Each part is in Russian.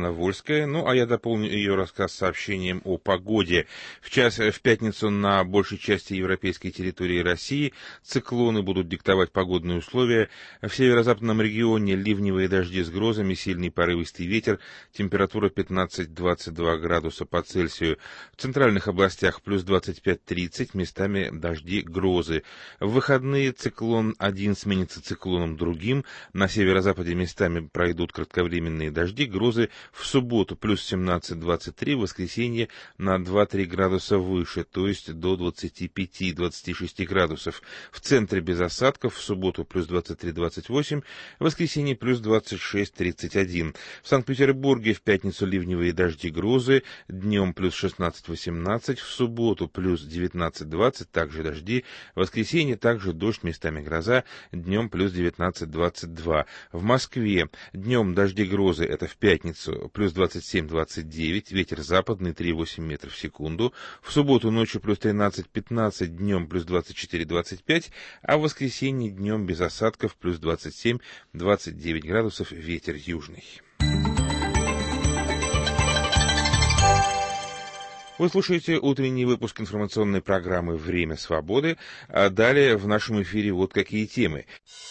Светлана Вольская. Ну, а я дополню ее рассказ сообщением о погоде. В пятницу на большей части европейской территории России циклоны будут диктовать погодные условия. В северо-западном регионе ливневые дожди с грозами, сильный порывистый ветер, температура 15-22 градуса по Цельсию. В центральных областях плюс 25-30, местами дожди, грозы. В выходные циклон один сменится циклоном другим. На северо-западе местами пройдут кратковременные дожди, грозы. В субботу плюс 17-23, в воскресенье на 2-3 градуса выше, то есть до 25-26 градусов. В центре без осадков, в субботу плюс 23-28, в воскресенье плюс 26-31. В Санкт-Петербурге в пятницу ливневые дожди, грозы, днем плюс 16-18, в субботу плюс 19-20, также дожди, в воскресенье также дождь, местами гроза, днем плюс 19-22. В Москве днем дожди, грозы, это в пятницу, плюс 27-29, ветер западный 3,8 метров в секунду. В субботу ночью плюс 13-15, днем плюс 24-25, а в воскресенье днем без осадков плюс 27-29 градусов, ветер южный. Вы слушаете утренний выпуск информационной программы «Время свободы», а далее в нашем эфире вот какие темы.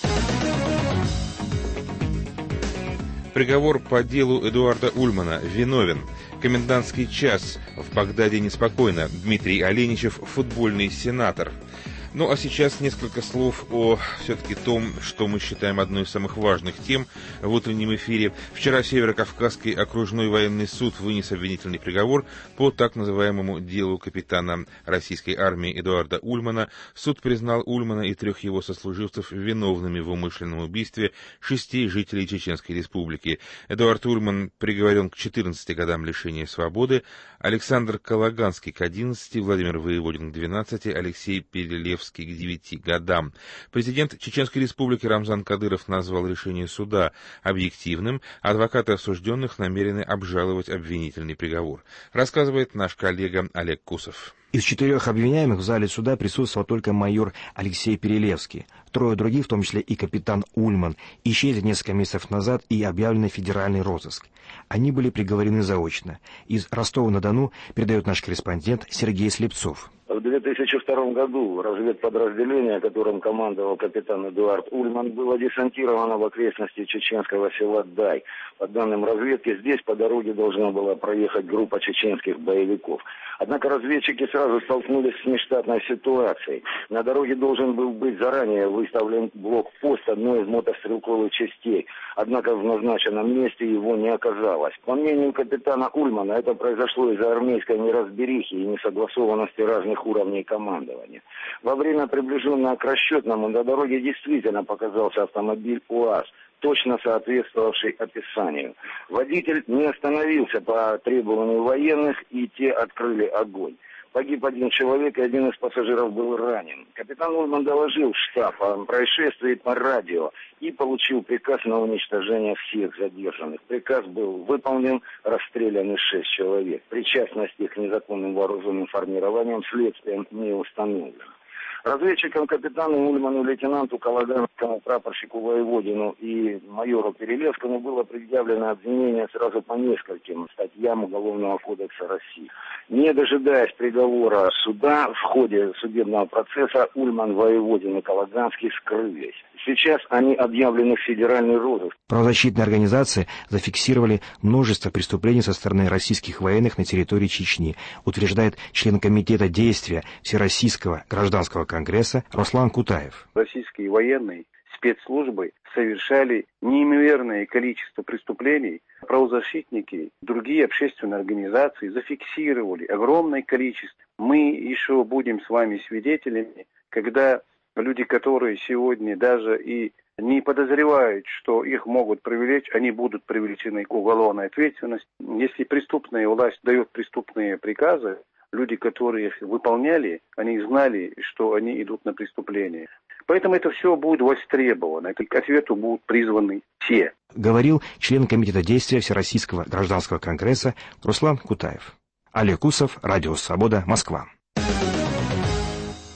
Приговор по делу Эдуарда Ульмана. Виновен. Комендантский час. В Багдаде неспокойно. Дмитрий Оленичев, футбольный сенатор. Ну а сейчас несколько слов о все-таки том, что мы считаем одной из самых важных тем в утреннем эфире. Вчера Северо-Кавказский окружной военный суд вынес обвинительный приговор по так называемому делу капитана российской армии Эдуарда Ульмана. Суд признал Ульмана и 3 его сослуживцев виновными в умышленном убийстве 6 жителей Чеченской Республики. Эдуард Ульман приговорен к 14 годам лишения свободы, Александр Калаганский к 11, Владимир Воеводин к 12, Алексей Перелевский к 9 годам. Президент Чеченской Республики Рамзан Кадыров назвал решение суда объективным. Адвокаты осужденных намерены обжаловать обвинительный приговор. Рассказывает наш коллега Олег Кусов. Из 4 обвиняемых в зале суда присутствовал только майор Алексей Перелевский. 3 других, в том числе и капитан Ульман, исчезли несколько месяцев назад и объявлен федеральный розыск. Они были приговорены заочно. Из Ростова-на-Дону передает наш корреспондент Сергей Слепцов. В 2002 году разведподразделение, которым командовал капитан Эдуард Ульман, было десантировано в окрестности чеченского села Дай. По данным разведки, здесь по дороге должна была проехать группа чеченских боевиков. Однако разведчики сразу столкнулись с нештатной ситуацией. На дороге должен был быть заранее выставлен блокпост одной из мотострелковых частей. Однако в назначенном месте его не оказалось. По мнению капитана Ульмана, это произошло из-за армейской неразберихи и несогласованности разных уровней командования. Во время приближенного к расчетному на дороге действительно показался автомобиль УАЗ, точно соответствовавший описанию. Водитель не остановился по требованию военных, и те открыли огонь. Погиб 1 человек, и 1 из пассажиров был ранен. Капитан Ульман доложил в штаб о происшествии по радио и получил приказ на уничтожение всех задержанных. Приказ был выполнен, расстреляны 6 человек. Причастность их к незаконным вооруженным формированиям следствием не установлена. Разведчикам капитану Ульману, лейтенанту Калаганскому, прапорщику Воеводину и майору Перелевскому было предъявлено обвинение сразу по нескольким статьям Уголовного кодекса России. Не дожидаясь приговора суда, в ходе судебного процесса Ульман, Воеводин и Калаганский скрылись. Сейчас они объявлены в федеральный розыск. Правозащитные организации зафиксировали множество преступлений со стороны российских военных на территории Чечни, утверждает член комитета действия Всероссийского гражданского конгресса Руслан Кутаев. Российские военные спецслужбы совершали неимоверное количество преступлений. Правозащитники, другие общественные организации зафиксировали огромное количество. Мы еще будем с вами свидетелями, когда люди, которые сегодня даже и не подозревают, что их могут привлечь, они будут привлечены к уголовной ответственности. Если преступная власть дает преступные приказы, люди, которые их выполняли, они знали, что они идут на преступление. Поэтому это все будет востребовано. К ответу будут призваны все. Говорил член комитета действия Всероссийского гражданского конгресса Руслан Кутаев. Олег Кусов, Радио Свобода, Москва.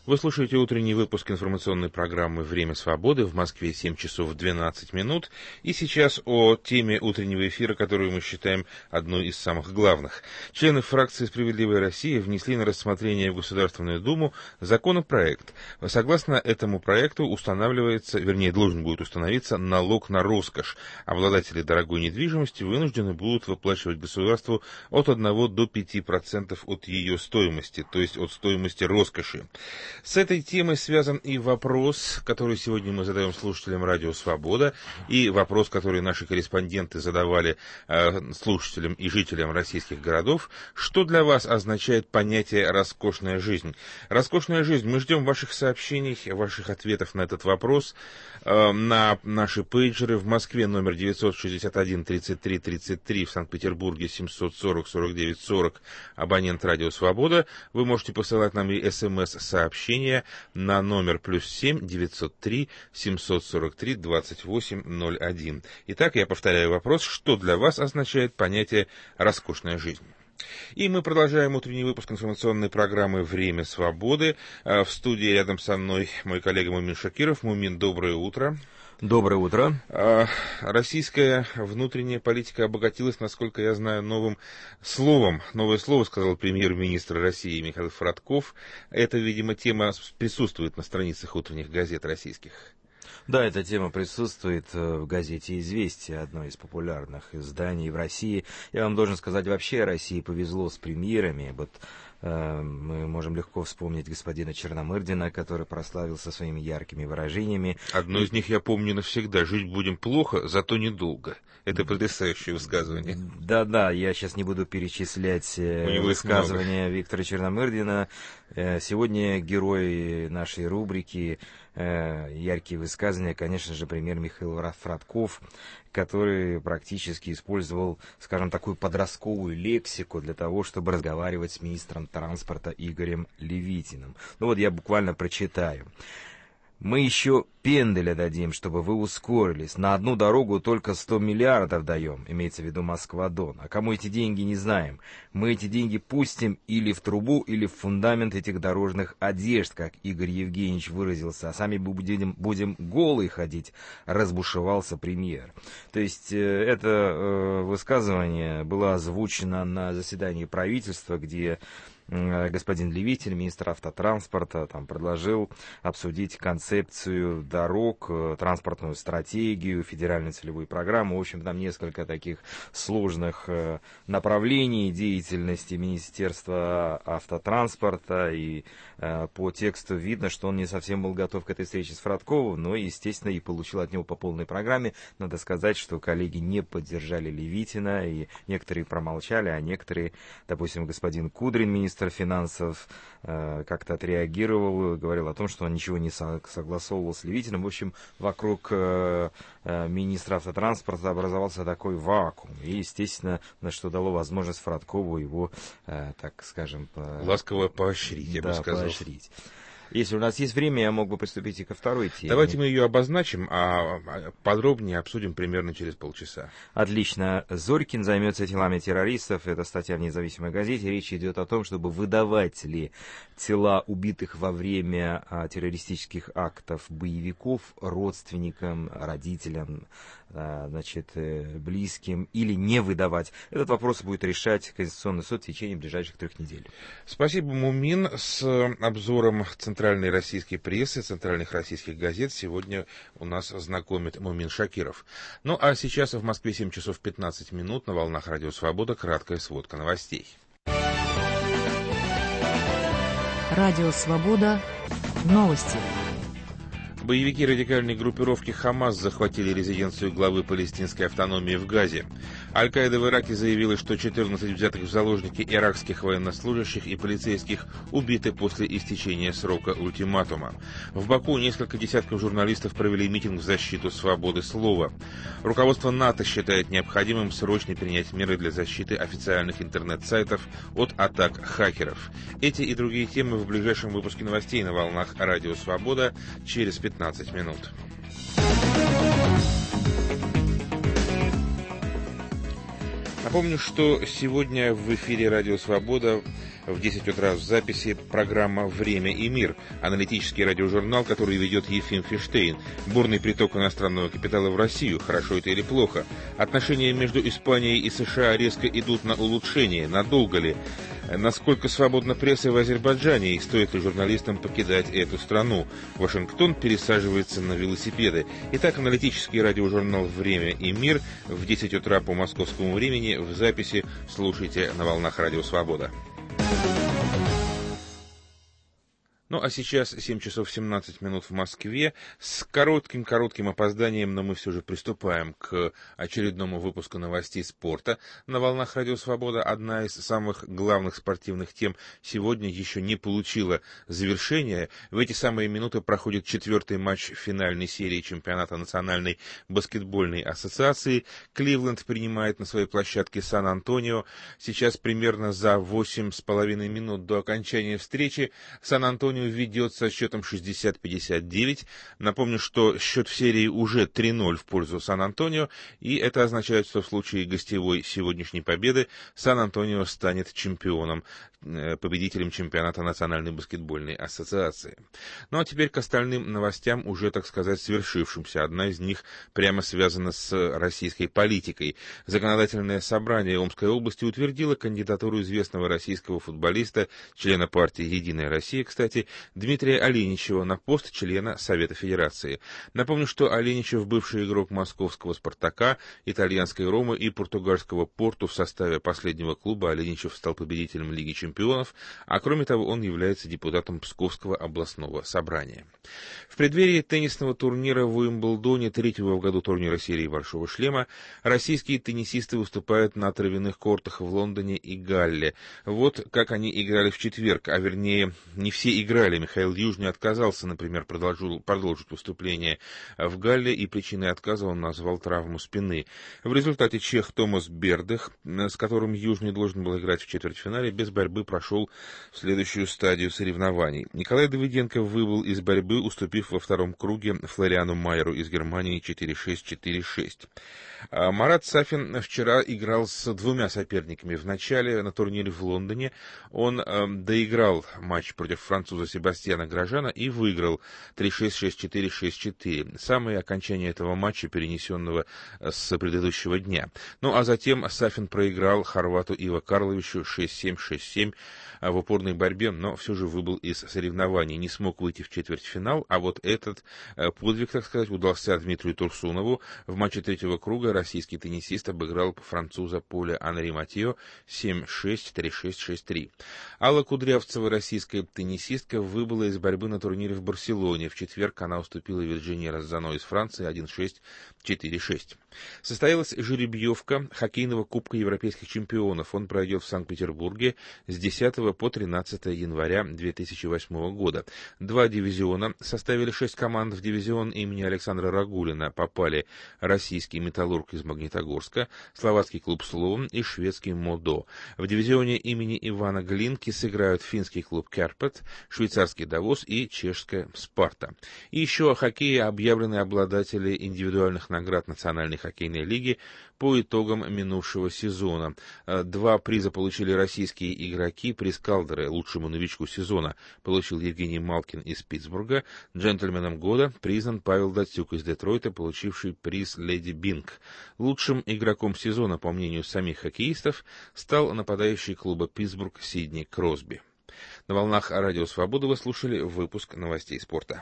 Вы слушаете утренний выпуск информационной программы «Время свободы». В Москве 7 часов 12 минут. И сейчас о теме утреннего эфира, которую мы считаем одной из самых главных. Члены фракции «Справедливая Россия» внесли на рассмотрение в Государственную Думу законопроект. Согласно этому проекту устанавливается, вернее, должен будет установиться налог на роскошь. Обладатели дорогой недвижимости вынуждены будут выплачивать государству от 1 до 5% от ее стоимости, то есть от стоимости роскоши. С этой темой связан и вопрос, который сегодня мы задаем слушателям «Радио Свобода», и вопрос, который наши корреспонденты задавали слушателям и жителям российских городов. Что для вас означает понятие «роскошная жизнь»? Роскошная жизнь. Мы ждем ваших сообщений, ваших ответов на этот вопрос на наши пейджеры. В Москве номер 961-33-33, в Санкт-Петербурге 740-49-40, абонент «Радио Свобода». Вы можете посылать нам и СМС-сообщения на номер +7 903 743 2801. Итак, я повторяю вопрос, что для вас означает понятие «роскошная жизнь». И мы продолжаем утренний выпуск информационной программы «Время свободы». В студии рядом со мной мой коллега Мумин Шакиров. Мумин, доброе утро. Доброе утро. Российская внутренняя политика обогатилась, насколько я знаю, новым словом. Новое слово сказал премьер-министр России Михаил Фродков. Это, видимо, тема присутствует на страницах утренних газет российских. Да, эта тема присутствует в газете «Известия», одной из популярных изданий в России. Я вам должен сказать, вообще России повезло с премьерами. Вот мы можем легко вспомнить господина Черномырдина, который прославился своими яркими выражениями. Одно из них я помню навсегда. «Жить будем плохо, зато недолго». Это потрясающее высказывание. Да, я сейчас не буду перечислять высказывания Виктора Черномырдина. Сегодня герой нашей рубрики «Яркие высказывания», конечно же, премьер Михаил Фродков, который практически использовал, скажем, такую подростковую лексику для того, чтобы разговаривать с министром транспорта Игорем Левитиным. Ну вот я буквально прочитаю. «Мы еще пенделя дадим, чтобы вы ускорились. На одну дорогу только 100 миллиардов даем», имеется в виду Москва-Дон. А кому эти деньги, не знаем. Мы эти деньги пустим или в трубу, или в фундамент этих дорожных одежд, как Игорь Евгеньевич выразился. А сами будем голые ходить, разбушевался премьер. То есть это высказывание было озвучено на заседании правительства, где господин Левитин, министр автотранспорта, там предложил обсудить концепцию дорог, транспортную стратегию, федеральную целевую программу. В общем, там несколько таких сложных направлений деятельности Министерства автотранспорта. И по тексту видно, что он не совсем был готов к этой встрече с Фродковым, но, естественно, и получил от него по полной программе. Надо сказать, что коллеги не поддержали Левитина, и некоторые промолчали, а некоторые, допустим, господин Кудрин, министр финансов, как-то отреагировал, говорил о том, что он ничего не согласовывал с Левитиным. В общем, вокруг министра автотранспорта образовался такой вакуум. И, естественно, на что дало возможность Фродкову его, так скажем... ласково поощрить, я бы сказал. Поощрить. Если у нас есть время, я мог бы приступить и ко второй теме. Давайте мы ее обозначим, а подробнее обсудим примерно через полчаса. Отлично. Зорькин займется телами террористов. Это статья в независимой газете. Речь идет о том, чтобы выдавать ли тела убитых во время террористических актов боевиков родственникам, родителям, близким, или не выдавать. Этот вопрос будет решать Конституционный суд в течение ближайших 3 недель. Спасибо, Мумин. С обзором центральной российской прессы, центральных российских газет сегодня у нас знакомит Мумин Шакиров. Ну а сейчас в Москве 7 часов 15 минут, на волнах Радио Свобода краткая сводка новостей. Радио Свобода. Новости. Боевики радикальной группировки «Хамас» захватили резиденцию главы палестинской автономии в Газе. Аль-Каида в Ираке заявила, что 14 взятых в заложники иракских военнослужащих и полицейских убиты после истечения срока ультиматума. В Баку несколько десятков журналистов провели митинг в защиту свободы слова. Руководство НАТО считает необходимым срочно принять меры для защиты официальных интернет-сайтов от атак хакеров. Эти и другие темы в ближайшем выпуске новостей на волнах Радио Свобода через 15 минут. Напомню, что сегодня в эфире «Радио Свобода» в 10 утра в записи программа «Время и мир», аналитический радиожурнал, который ведет Ефим Фиштейн. Бурный приток иностранного капитала в Россию. Хорошо это или плохо? Отношения между Испанией и США резко идут на улучшение. Надолго ли? Насколько свободна пресса в Азербайджане и стоит ли журналистам покидать эту страну? Вашингтон пересаживается на велосипеды. Итак, аналитический радиожурнал «Время и мир» в 10 утра по московскому времени в записи слушайте на волнах Радио Свобода. Ну, а сейчас 7 часов 17 минут в Москве. С коротким опозданием, но мы все же приступаем к очередному выпуску новостей спорта. На волнах Радио Свобода одна из самых главных спортивных тем сегодня еще не получила завершения. В эти самые минуты проходит 4-й матч финальной серии чемпионата Национальной баскетбольной ассоциации. Кливленд принимает на своей площадке Сан-Антонио. Сейчас примерно за 8,5 минут до окончания встречи Сан-Антонио ведет со счетом 60-59. Напомню, что счет в серии уже 3-0 в пользу Сан-Антонио, и это означает, что в случае гостевой сегодняшней победы Сан-Антонио станет чемпионом, победителем чемпионата Национальной баскетбольной ассоциации. Ну а теперь к остальным новостям, уже, так сказать, свершившимся. Одна из них прямо связана с российской политикой. Законодательное собрание Омской области утвердило кандидатуру известного российского футболиста, члена партии «Единая Россия», кстати, Дмитрия Аленичева на пост члена Совета Федерации. Напомню, что Аленичев — бывший игрок московского «Спартака», итальянской «Ромы» и португальского «Порту». В составе последнего клуба Аленичев стал победителем Лиги чемпионов, а кроме того он является депутатом Псковского областного собрания. В преддверии теннисного турнира в Уимблдоне, 3-го в году турнира серии «Большого шлема», российские теннисисты выступают на травяных кортах в Лондоне и Галле. Вот как они играли в четверг, а вернее, не все играли. Михаил Южный отказался, например, продолжить выступление в Галле, и причиной отказа он назвал травму спины. В результате чех Томас Бердых, с которым Южный должен был играть в четвертьфинале, без борьбы прошел в следующую стадию соревнований. Николай Давыденко выбыл из борьбы, уступив во втором круге Флориану Майеру из Германии 4-6-4-6. Марат Сафин вчера играл с двумя соперниками. В начале на турнире в Лондоне он доиграл матч против француза Себастьяна Грожана и выиграл 3-6, 6-4, 6-4. Самое окончание этого матча, перенесенного с предыдущего дня. Ну а затем Сафин проиграл хорвату Иво Карловичу 6-7, 6-7 в упорной борьбе, но все же выбыл из соревнований, не смог выйти в четвертьфинал, а вот этот подвиг, так сказать, удался Дмитрию Турсунову. В матче третьего круга российский теннисист обыграл француза Поля Анри Матье 7-6, 3-6, 6-3. Алла Кудрявцева, российская теннисистка, выбыла из борьбы на турнире в Барселоне. В четверг она уступила Вирджинии Розано из Франции 1-6, 4-6. Состоялась жеребьевка хоккейного Кубка Европейских чемпионов. Он пройдет в Санкт-Петербурге с 10 по 13 января 2008 года. Два дивизиона составили 6 команд. В дивизион имени Александра Рагулина попали российский «Металлург» из Магнитогорска, словацкий клуб «Словен» и шведский «Модо». В дивизионе имени Ивана Глинки сыграют финский клуб «Керпет», швейцарский «Давос» и чешская «Спарта». И еще о хоккее объявлены обладатели индивидуальных наград Национальной хоккейной лиги по итогам минувшего сезона. 2 приза получили российские игроки. Приз Калдеры лучшему новичку сезона получил Евгений Малкин из Питтсбурга. Джентльменом года признан Павел Датсюк из Детройта, получивший приз Леди Бинг. Лучшим игроком сезона, по мнению самих хоккеистов, стал нападающий клуба Питтсбург Сидни Кросби. На волнах Радио Свобода вы слушали выпуск новостей спорта.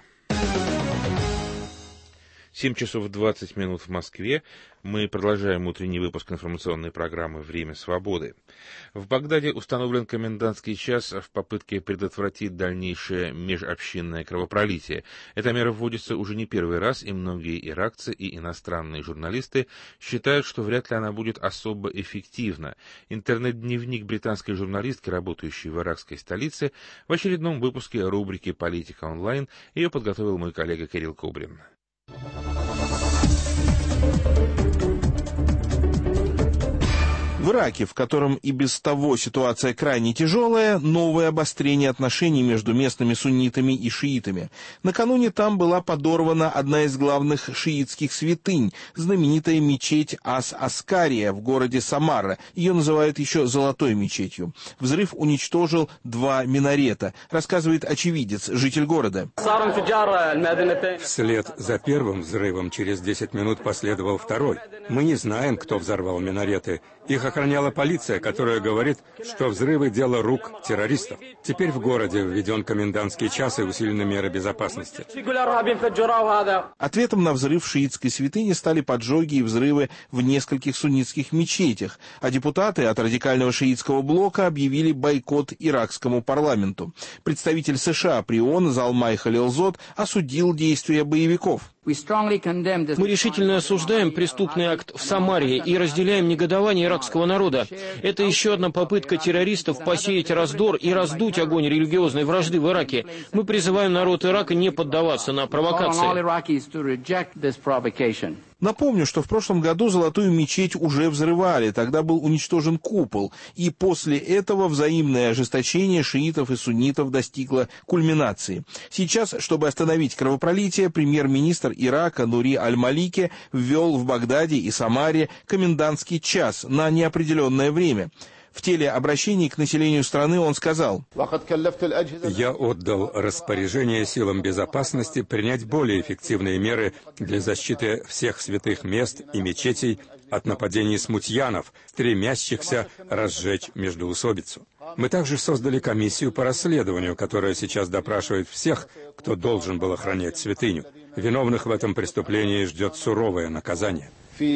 7 часов 20 минут в Москве. Мы продолжаем утренний выпуск информационной программы «Время свободы». В Багдаде установлен комендантский час в попытке предотвратить дальнейшее межобщинное кровопролитие. Эта мера вводится уже не первый раз, и многие иракцы и иностранные журналисты считают, что вряд ли она будет особо эффективна. Интернет-дневник британской журналистки, работающей в иракской столице, в очередном выпуске рубрики «Политика онлайн». Ее подготовил мой коллега Кирилл Кобрин. В Ираке, в котором и без того ситуация крайне тяжелая, новое обострение отношений между местными суннитами и шиитами. Накануне там была подорвана одна из главных шиитских святынь, знаменитая мечеть Ас-Аскария в городе Самара. Ее называют еще «золотой мечетью». Взрыв уничтожил 2 минарета, рассказывает очевидец, житель города. Вслед за первым взрывом через 10 минут последовал второй. Мы не знаем, кто взорвал минареты. Их охраняла полиция, которая говорит, что взрывы – дело рук террористов. Теперь в городе введен комендантский час и усилены меры безопасности. Ответом на взрыв шиитской святыни стали поджоги и взрывы в нескольких суннитских мечетях, а депутаты от радикального шиитского блока объявили бойкот иракскому парламенту. Представитель США при ООН Залмай Халилзод осудил действия боевиков. Мы решительно осуждаем преступный акт в Самаре и разделяем негодование иракского народа. Это еще одна попытка террористов посеять раздор и раздуть огонь религиозной вражды в Ираке. Мы призываем народ Ирака не поддаваться на провокации. Напомню, что в прошлом году Золотую мечеть уже взрывали, тогда был уничтожен купол, и после этого взаимное ожесточение шиитов и суннитов достигло кульминации. Сейчас, чтобы остановить кровопролитие, премьер-министр Ирака Нури Аль-Малики ввел в Багдаде и Самаре комендантский час на неопределенное время. В телеобращении к населению страны он сказал: «Я отдал распоряжение силам безопасности принять более эффективные меры для защиты всех святых мест и мечетей от нападений смутьянов, стремящихся разжечь междоусобицу. Мы также создали комиссию по расследованию, которая сейчас допрашивает всех, кто должен был охранять святыню. Виновных в этом преступлении ждет суровое наказание».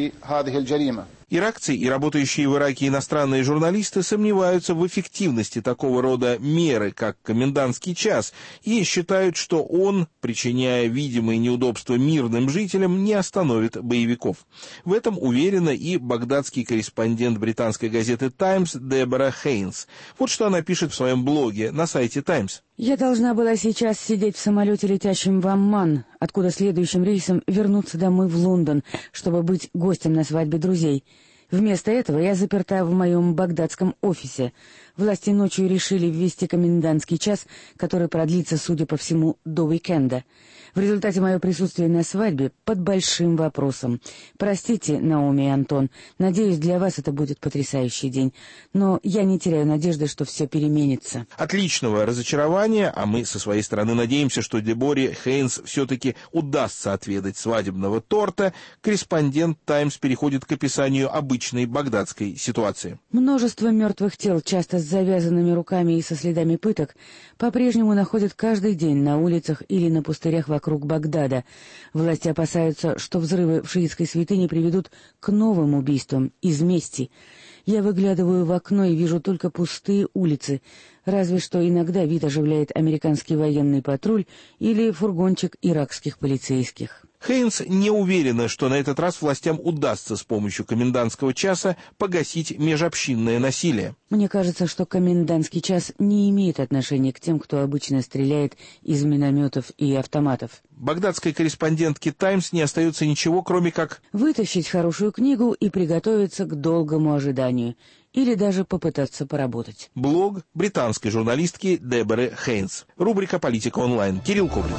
Иракцы и работающие в Ираке иностранные журналисты сомневаются в эффективности такого рода меры, как комендантский час, и считают, что он, причиняя видимые неудобства мирным жителям, не остановит боевиков. В этом уверена и багдадский корреспондент британской газеты «Таймс» Дебора Хейнс. Вот что она пишет в своем блоге на сайте «Таймс». «Я должна была сейчас сидеть в самолете, летящем в Амман, откуда следующим рейсом вернуться домой в Лондон, чтобы быть гостем на свадьбе друзей. Вместо этого я заперта в моем багдадском офисе. Власти ночью решили ввести комендантский час, который продлится, судя по всему, до уикенда. В результате мое присутствие на свадьбе под большим вопросом. Простите, Наоми и Антон, надеюсь, для вас это будет потрясающий день, но я не теряю надежды, что все переменится». От личного разочарования, а мы со своей стороны надеемся, что Деборе Хейнс все-таки удастся отведать свадебного торта, корреспондент «Таймс» переходит к описанию обычной багдадской ситуации. Множество мертвых тел, часто с завязанными руками и со следами пыток, по-прежнему находят каждый день на улицах или на пустырях вокруг Багдада. Власти опасаются, что взрывы в шиитской святыне приведут к новым убийствам из мести. Я выглядываю в окно и вижу только пустые улицы, разве что иногда вид оживляет американский военный патруль или фургончик иракских полицейских. Хейнс не уверена, что на этот раз властям удастся с помощью комендантского часа погасить межобщинное насилие. Мне кажется, что комендантский час не имеет отношения к тем, кто обычно стреляет из минометов и автоматов. Багдадской корреспондентке «Таймс» не остается ничего, кроме как вытащить хорошую книгу и приготовиться к долгому ожиданию. Или даже попытаться поработать. Блог британской журналистки Деборы Хейнс. Рубрика «Политика онлайн». Кирилл Коврин.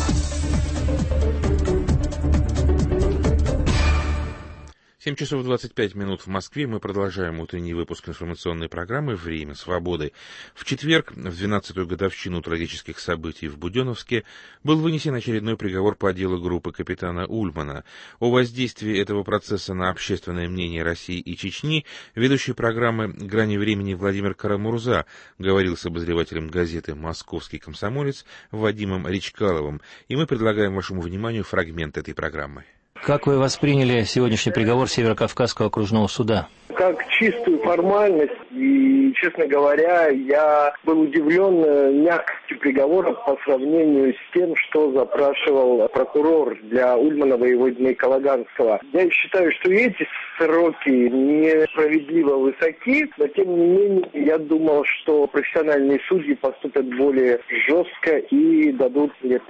7 часов 25 минут в Москве. Мы продолжаем утренний выпуск информационной программы «Время свободы». В четверг, в 12-ю годовщину трагических событий в Буденновске, был вынесен очередной приговор по делу группы капитана Ульмана. О воздействии этого процесса на общественное мнение России и Чечни ведущий программы «Грани времени» Владимир Карамурза говорил с обозревателем газеты «Московский комсомолец» Вадимом Речкаловым, и мы предлагаем вашему вниманию фрагмент этой программы. Как вы восприняли сегодняшний приговор Северокавказского окружного суда? Как чистую формальность, и, честно говоря, я был удивлен мягкостью приговора по сравнению с тем, что запрашивал прокурор для Ульмана, воеводины Калаганского. Я считаю, что эти сроки несправедливо высоки, но тем не менее я думал, что профессиональные судьи поступят более жестко и дадут лет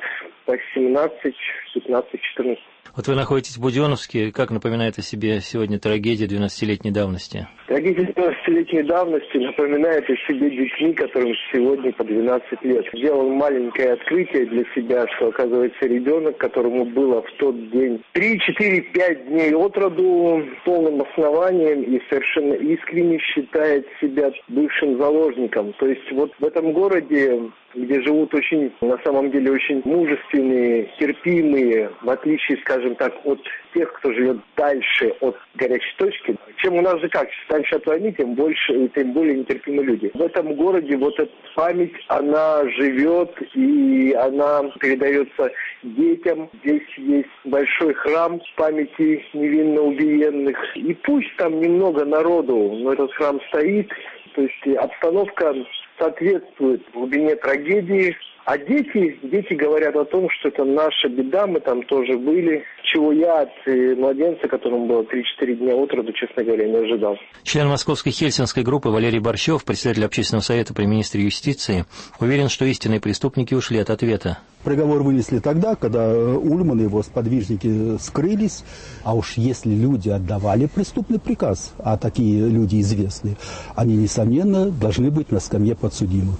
так 17, 15, 14. Вот вы находитесь в Буденновске. Как напоминает о себе сегодня трагедия 12-летней давности? Трагедия 12-летней давности напоминает о себе детьми, которым сегодня по 12 лет. Сделал маленькое открытие для себя, что, оказывается, ребенок, которому было в тот день 3, 4, 5 дней от роду, полным основанием и совершенно искренне считает себя бывшим заложником. То есть вот в этом городе, где живут очень, на самом деле, очень мужественные, терпимые, в отличие, скажем так, от тех, кто живет дальше от горячей точки. Чем у нас же как, дальше от войны, тем больше и тем более нетерпимые люди. В этом городе вот эта память, она живет и она передается детям. Здесь есть большой храм памяти невинно убиенных. И пусть там немного народу, но этот храм стоит. То есть обстановка соответствует глубине трагедии. А дети говорят о том, что это наша беда, мы там тоже были, чего я от младенца, которому было 3-4 дня от роду, честно говоря, не ожидал. Член московской хельсинской группы Валерий Борщев, председатель общественного совета при министре юстиции, уверен, что истинные преступники ушли от ответа. Приговор вынесли тогда, когда Ульман и его сподвижники скрылись. А уж если люди отдавали преступный приказ, а такие люди известны, они, несомненно, должны быть на скамье подсудимых.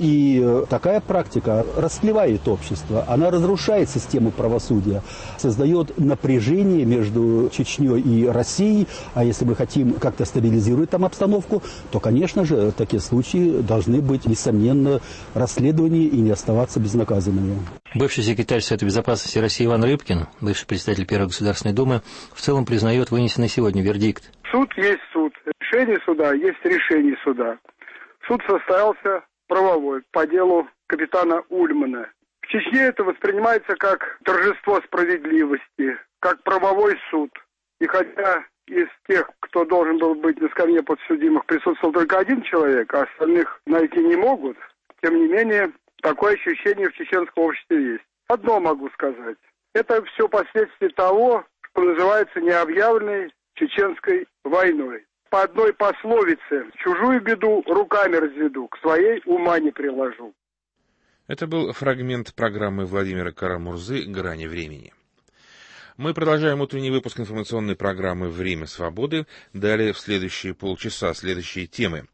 И такая практика растлевает общество, она разрушает систему правосудия, создает напряжение между Чечней и Россией. А если мы хотим как-то стабилизировать там обстановку, то, конечно же, такие случаи должны быть, несомненно, расследованы и не оставаться безнаказанными. Бывший секретарь Совета безопасности России Иван Рыбкин, бывший председатель Первой Государственной Думы, в целом признает вынесенный сегодня вердикт. Суд есть суд. Решение суда есть решение суда. Суд состоялся правовой по делу капитана Ульмана. В Чечне это воспринимается как торжество справедливости, как правовой суд. И хотя из тех, кто должен был быть на скамье подсудимых, присутствовал только один человек, а остальных найти не могут, тем не менее, такое ощущение в чеченском обществе есть. Одно могу сказать. Это все последствия того, что называется необъявленной чеченской войной. По одной пословице: чужую беду руками разведу, к своей ума не приложу. Это был фрагмент программы Владимира Карамурзы «Грани времени». Мы продолжаем утренний выпуск информационной программы «Время свободы». Далее в следующие полчаса следующие темы.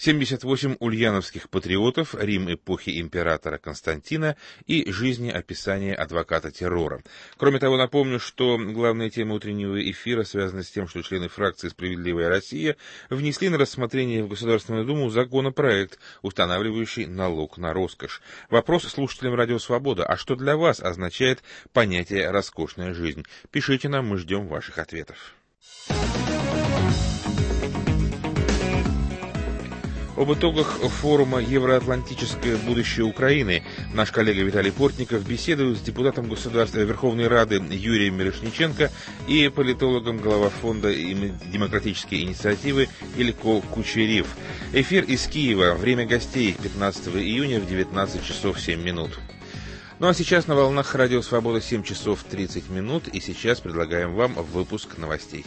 78 ульяновских патриотов, Рим эпохи императора Константина и жизнеописание адвоката террора. Кроме того, напомню, что главная тема утреннего эфира связана с тем, что члены фракции «Справедливая Россия» внесли на рассмотрение в Государственную Думу законопроект, устанавливающий налог на роскошь. Вопрос слушателям Радио Свобода: а что для вас означает понятие «роскошная жизнь»? Пишите нам, мы ждем ваших ответов. Об итогах форума «Евроатлантическое будущее Украины» наш коллега Виталий Портников беседует с депутатом Верховной Рады Юрием Мирошниченко и политологом, глава фонда демократические инициативы Илько Кучерев. Эфир из Киева. Время гостей 15 июня в 19 часов 7 минут. Ну а сейчас на волнах Радио Свобода 7 часов 30 минут, и сейчас предлагаем вам выпуск новостей.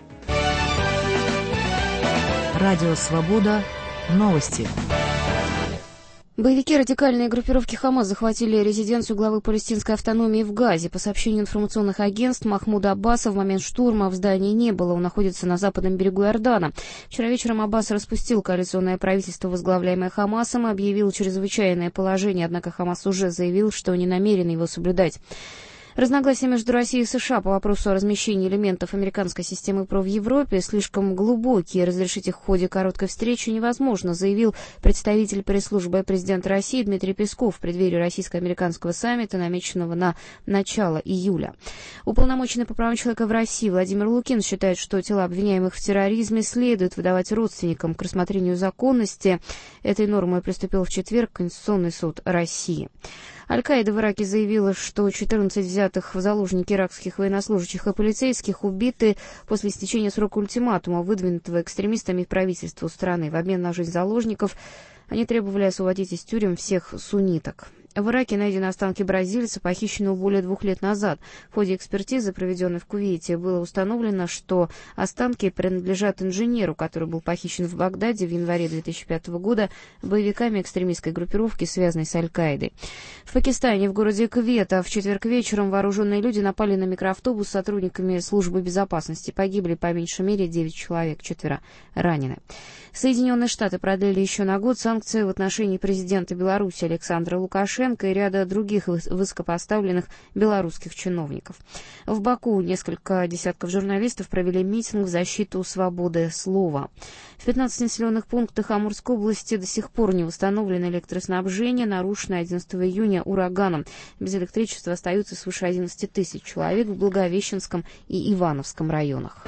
Радио Свобода. Новости. Боевики радикальной группировки «Хамас» захватили резиденцию главы палестинской автономии в Газе. По сообщению информационных агентств, Махмуда Аббаса в момент штурма в здании не было. Он находится на западном берегу Иордана. Вчера вечером Аббас распустил коалиционное правительство, возглавляемое «Хамасом», и объявил чрезвычайное положение, однако «Хамас» уже заявил, что не намерен его соблюдать. Разногласия между Россией и США по вопросу о размещении элементов американской системы ПРО в Европе слишком глубокие, разрешить их в ходе короткой встречи невозможно, заявил представитель пресс-службы президента России Дмитрий Песков в преддверии российско-американского саммита, намеченного на начало июля. Уполномоченный по правам человека в России Владимир Лукин считает, что тела обвиняемых в терроризме следует выдавать родственникам. К рассмотрению законности этой нормы приступил в четверг Конституционный суд России. Аль-Каида в Ираке заявила, что 14 взятых в заложники иракских военнослужащих и полицейских убиты после истечения срока ультиматума, выдвинутого экстремистами правительству страны. В обмен на жизнь заложников они требовали освободить из тюрем всех сунниток. В Ираке найдены останки бразильца, похищенного более 2 лет назад. В ходе экспертизы, проведенной в Кувейте, было установлено, что останки принадлежат инженеру, который был похищен в Багдаде в январе 2005 года боевиками экстремистской группировки, связанной с Аль-Каидой. В Пакистане, в городе Квета, в четверг вечером вооруженные люди напали на микроавтобус с сотрудниками службы безопасности. Погибли по меньшей мере 9 человек, 4 ранены. Соединенные Штаты продлили еще на год санкции в отношении президента Беларуси Александра Лукашенко и ряда других высокопоставленных белорусских чиновников. В Баку несколько десятков журналистов провели митинг в защиту свободы слова. В 15 населенных пунктах Амурской области до сих пор не восстановлено электроснабжение, нарушенное 11 июня ураганом. Без электричества остаются свыше 11 тысяч человек в Благовещенском и Ивановском районах.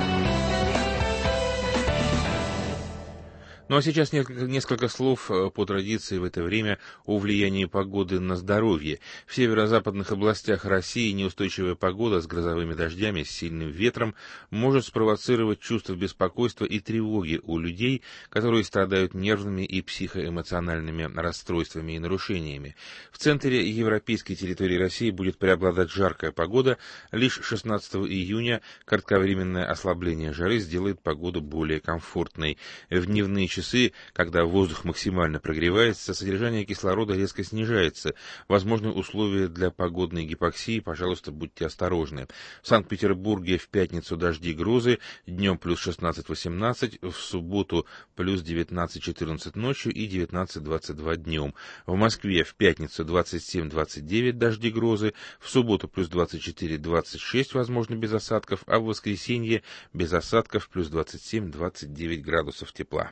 Ну а сейчас несколько слов по традиции в это время о влиянии погоды на здоровье. В северо-западных областях России неустойчивая погода с грозовыми дождями, с сильным ветром может спровоцировать чувство беспокойства и тревоги у людей, которые страдают нервными и психоэмоциональными расстройствами и нарушениями. В центре европейской территории России будет преобладать жаркая погода. Лишь 16 июня кратковременное ослабление жары сделает погоду более комфортной. В дневные часы, когда воздух максимально прогревается, содержание кислорода резко снижается. Возможны условия для погодной гипоксии, пожалуйста, будьте осторожны. В Санкт-Петербурге в пятницу дожди, грозы, днем плюс 16-18, в субботу плюс 19-14 ночью и 19-22 днем. В Москве в пятницу 27-29 дожди, грозы, в субботу плюс 24-26, возможно, без осадков, а в воскресенье без осадков плюс 27-29 градусов тепла.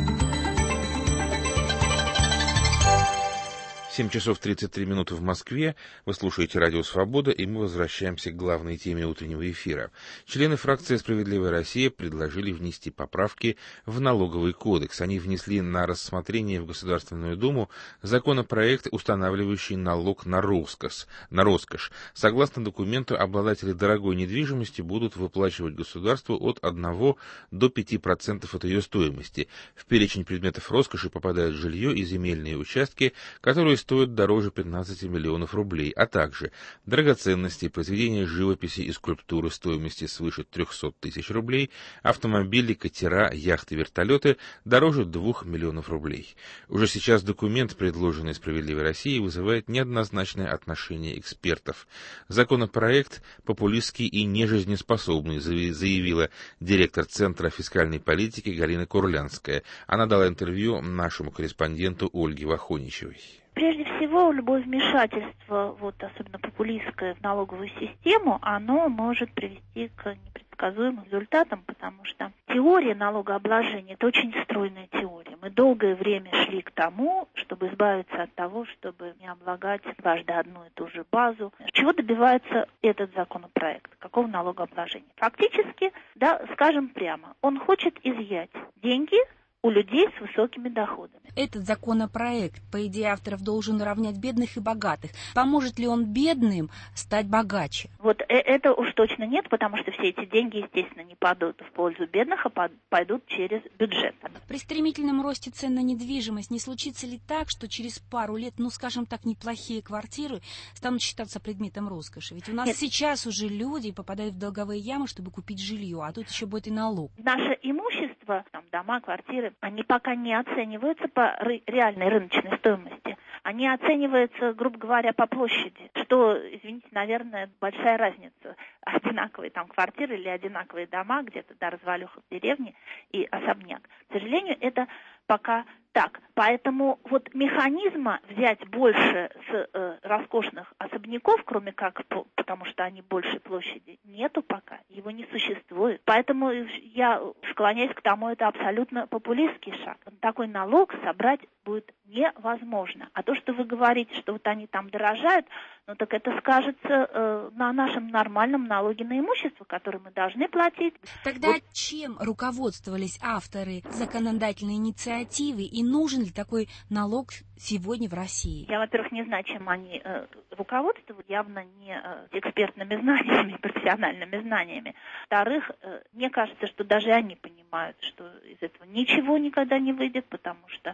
7 часов 33 минуты в Москве. Вы слушаете «Радио Свобода», и мы возвращаемся к главной теме утреннего эфира. Члены фракции «Справедливая Россия» предложили внести поправки в налоговый кодекс. Они внесли на рассмотрение в Государственную Думу законопроект, устанавливающий налог на роскошь. Согласно документу, обладатели дорогой недвижимости будут выплачивать государству от 1 до 5% от ее стоимости. В перечень предметов роскоши попадают жилье и земельные участки, которые стоят дороже 15 миллионов рублей, а также драгоценности, произведения живописи и скульптуры стоимости свыше 300 тысяч рублей, автомобили, катера, яхты, вертолеты дороже 2 миллионов рублей. Уже сейчас документ, предложенный «Справедливой Россией», вызывает неоднозначное отношение экспертов. Законопроект популистский и нежизнеспособный, заявила директор Центра фискальной политики Галина Курлянская. Она дала интервью нашему корреспонденту Ольге Вахоничевой. Прежде всего, любое вмешательство, особенно популистское, в налоговую систему, оно может привести к непредсказуемым результатам, потому что теория налогообложения – это очень стройная теория. Мы долгое время шли к тому, чтобы избавиться от того, чтобы не облагать дважды одну и ту же базу. Чего добивается этот законопроект? Какого налогообложения? Фактически, скажем прямо, он хочет изъять деньги у людей с высокими доходами. Этот законопроект, по идее авторов, должен уравнять бедных и богатых. Поможет ли он бедным стать богаче? Это уж точно нет, потому что все эти деньги, естественно, не пойдут в пользу бедных, а пойдут через бюджет. При стремительном росте цен на недвижимость не случится ли так, что через пару лет, скажем так, неплохие квартиры станут считаться предметом роскоши? Ведь у нас сейчас уже люди попадают в долговые ямы, чтобы купить жилье, а тут еще будет и налог. Наше имущество, дома, квартиры, они пока не оцениваются по реальной рыночной стоимости. Они оцениваются, грубо говоря, по площади, что, извините, наверное, большая разница. Одинаковые квартиры или одинаковые дома, где-то развалюха в деревне и особняк. К сожалению, это пока так. Поэтому механизма взять больше с роскошных особняков, кроме как потому что они больше площади, нету пока. Его не существует. Поэтому я склоняюсь к тому, это абсолютно популистский шаг. Такой налог собрать будет невозможно. А то, что вы говорите, что они там дорожают, так это скажется на нашем нормальном налоге на имущество, который мы должны платить. Тогда чем руководствовались авторы законодательной инициативы и нужен ли такой налог сегодня в России? Я, во-первых, не знаю, чем они руководствуют, явно не экспертными знаниями, профессиональными знаниями. Во-вторых, мне кажется, что даже они понимают, что из этого ничего никогда не выйдет, потому что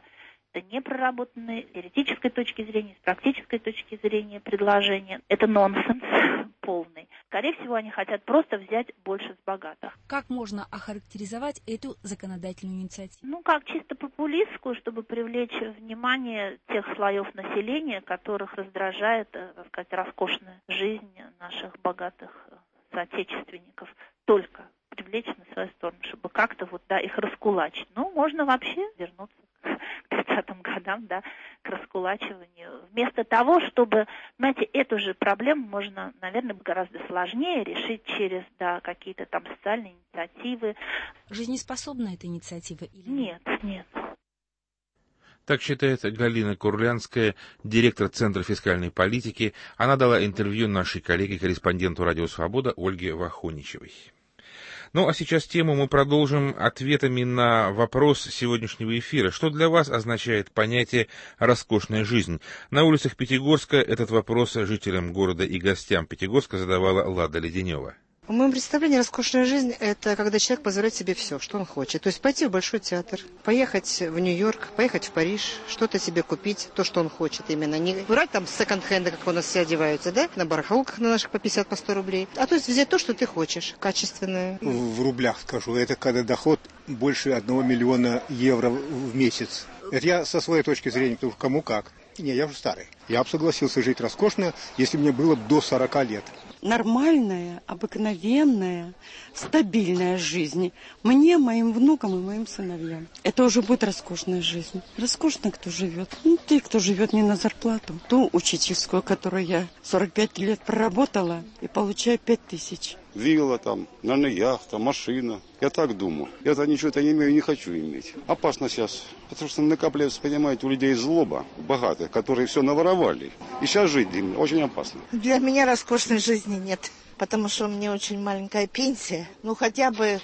Это не проработанные с теоретической точки зрения, с практической точки зрения предложения. Это нонсенс полный. Скорее всего, они хотят просто взять больше с богатых. Как можно охарактеризовать эту законодательную инициативу? Как чисто популистскую, чтобы привлечь внимание тех слоев населения, которых раздражает, так сказать, роскошная жизнь наших богатых соотечественников. Только привлечь на свою сторону, чтобы как-то их раскулачить. Можно вообще вернуться к 30-м годам, к раскулачиванию. Вместо того, чтобы, эту же проблему можно, наверное, гораздо сложнее решить через, какие-то там социальные инициативы. Жизнеспособна эта инициатива или нет? Нет. Так считает Галина Курлянская, директор Центра фискальной политики. Она дала интервью нашей коллеге-корреспонденту «Радио Свобода» Ольге Вахоничевой. А сейчас тему мы продолжим ответами на вопрос сегодняшнего эфира. Что для вас означает понятие «роскошная жизнь»? На улицах Пятигорска этот вопрос жителям города и гостям Пятигорска задавала Лада Леденева. В моем представлении роскошная жизнь – это когда человек позволяет себе все, что он хочет. То есть пойти в Большой театр, поехать в Нью-Йорк, поехать в Париж, что-то себе купить, то, что он хочет именно. Не брать там с секонд-хенда, как у нас все одеваются, на барахолках на наших по 50, по 100 рублей. А то есть взять то, что ты хочешь, качественное. В рублях скажу, это когда доход больше 1 миллиона евро в месяц. Это я со своей точки зрения, потому что кому как. Я уже старый. Я бы согласился жить роскошно, если мне было до 40 лет. Нормальная, обыкновенная, стабильная жизнь мне, моим внукам и моим сыновьям. Это уже будет роскошная жизнь. Роскошно кто живет? Те, кто живет не на зарплату. Ту учительскую, которую я 45 лет проработала и получаю 5000. Вилла там, наверное, яхта, машина. Я так думаю. Я-то ничего-то не имею, не хочу иметь. Опасно сейчас. Потому что накапливается, понимаете, у людей злоба, богатых, которые все наворовали. И сейчас жить им очень опасно. Для меня роскошной жизни нет. Потому что у меня очень маленькая пенсия. Хотя бы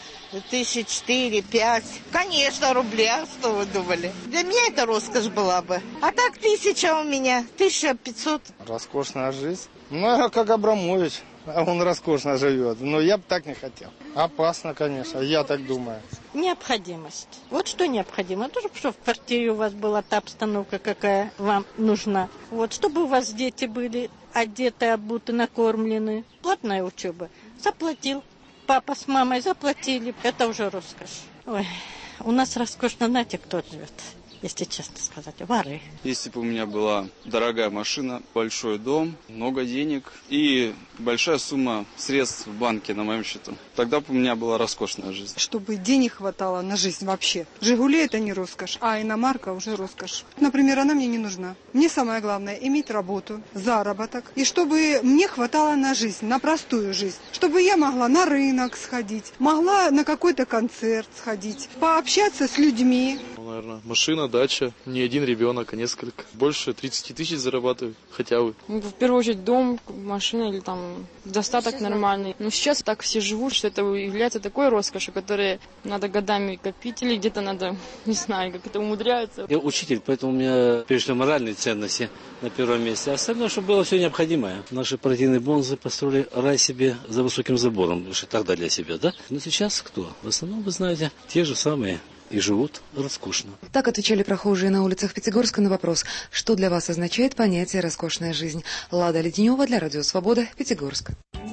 4-5. Конечно, рубля, что вы думали. Для меня это роскошь была бы. А так 1000 у меня, 1500. Роскошная жизнь? Я как Абрамович. А он роскошно живет. Но я бы так не хотел. Опасно, конечно, я так думаю. Необходимость. Что необходимо? Тоже, чтобы в квартире у вас была та обстановка, какая вам нужна. Чтобы у вас дети были одеты, обуты, накормлены. Платная учеба. Заплатил. Папа с мамой заплатили. Это уже роскошь. У нас роскошно, знаете, кто живет? Если честно сказать, воры. Если бы у меня была дорогая машина, большой дом, много денег и большая сумма средств в банке на моем счету, тогда бы у меня была роскошная жизнь. Чтобы денег хватало на жизнь вообще. «Жигули» — это не роскошь, а иномарка уже роскошь. Например, она мне не нужна. Мне самое главное — иметь работу, заработок. И чтобы мне хватало на жизнь, на простую жизнь. Чтобы я могла на рынок сходить, могла на какой-то концерт сходить, пообщаться с людьми. Наверное, машина, дача, не один ребенок, а несколько. Больше 30 тысяч зарабатываю, хотя бы. В первую очередь дом, машина или там достаток нормальный. Но сейчас так все живут, что это является такой роскошью, которая надо годами копить или где-то надо, не знаю, как это умудряется. Я учитель, поэтому у меня прежде всего моральные ценности на первом месте. А остальное, чтобы было все необходимое. Наши партийные бонзы построили рай себе за высоким забором, лишь тогда для себя, да? Но сейчас кто? В основном, вы знаете, те же самые. И живут роскошно. Так отвечали прохожие на улицах Пятигорска на вопрос, что для вас означает понятие «роскошная жизнь». Лада Леденева для Радио Свобода, Пятигорск.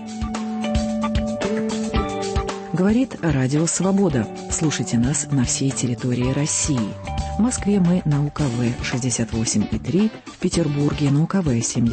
Говорит Радио Свобода. Слушайте нас на всей территории России. В Москве мы на УКВ 68,3, в Петербурге на УКВ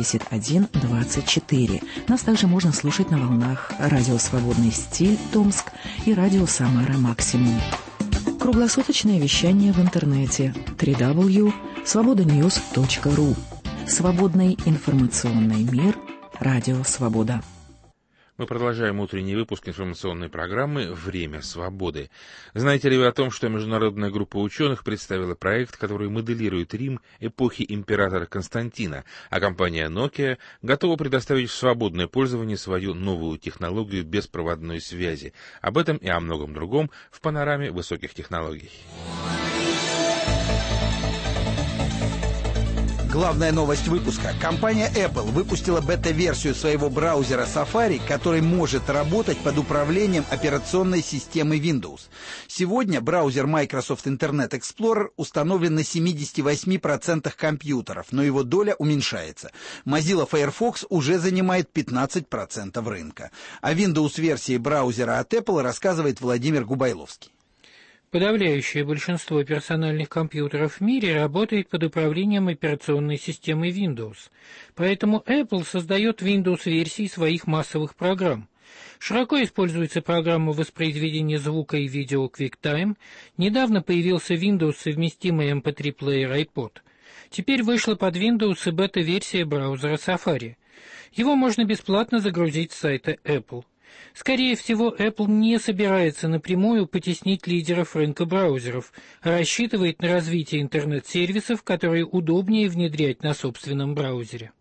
71,24. Нас также можно слушать на волнах Радио Свободный стиль Томск и Радио Самара Максимум. Круглосуточное вещание в интернете www.svobodanews.ru. Свободный информационный мир. Радио Свобода. Мы продолжаем утренний выпуск информационной программы «Время свободы». Знаете ли вы о том, что международная группа ученых представила проект, который моделирует Рим эпохи императора Константина, а компания Nokia готова предоставить в свободное пользование свою новую технологию беспроводной связи? Об этом и о многом другом в панораме высоких технологий. Главная новость выпуска. Компания Apple выпустила бета-версию своего браузера Safari, который может работать под управлением операционной системы Windows. Сегодня браузер Microsoft Internet Explorer установлен на 78% компьютеров, но его доля уменьшается. Mozilla Firefox уже занимает 15% рынка. О Windows-версии браузера от Apple рассказывает Владимир Губайловский. Подавляющее большинство персональных компьютеров в мире работает под управлением операционной системы Windows. Поэтому Apple создает Windows-версии своих массовых программ. Широко используется программа воспроизведения звука и видео QuickTime. Недавно появился Windows совместимый MP3-плеер iPod. Теперь вышла под Windows и бета-версия браузера Safari. Его можно бесплатно загрузить с сайта Apple. Скорее всего, Apple не собирается напрямую потеснить лидеров рынка браузеров, а рассчитывает на развитие интернет-сервисов, которые удобнее внедрять на собственном браузере.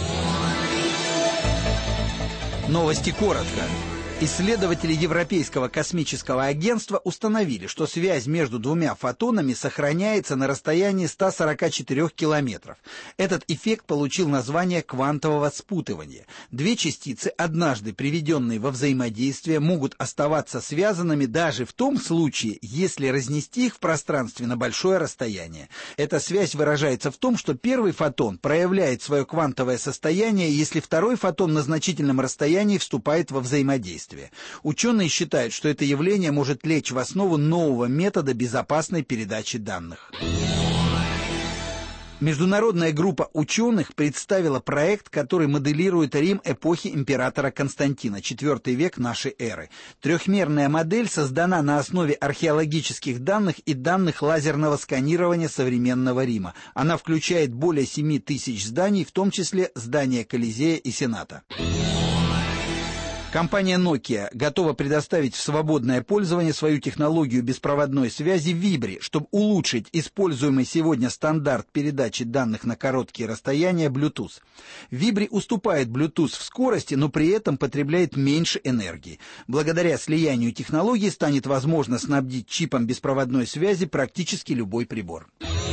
Новости коротко. Исследователи Европейского космического агентства установили, что связь между двумя фотонами сохраняется на расстоянии 144 километров. Этот эффект получил название квантового спутывания. Две частицы, однажды приведенные во взаимодействие, могут оставаться связанными даже в том случае, если разнести их в пространстве на большое расстояние. Эта связь выражается в том, что первый фотон проявляет свое квантовое состояние, если второй фотон на значительном расстоянии вступает во взаимодействие. Ученые считают, что это явление может лечь в основу нового метода безопасной передачи данных. Международная группа ученых представила проект, который моделирует Рим эпохи императора Константина, IV век нашей эры. Трехмерная модель создана на основе археологических данных и данных лазерного сканирования современного Рима. Она включает более 7000 зданий, в том числе здания Колизея и Сената. Компания Nokia готова предоставить в свободное пользование свою технологию беспроводной связи Vibri, чтобы улучшить используемый сегодня стандарт передачи данных на короткие расстояния Bluetooth. Vibri уступает Bluetooth в скорости, но при этом потребляет меньше энергии. Благодаря слиянию технологий станет возможно снабдить чипом беспроводной связи практически любой прибор.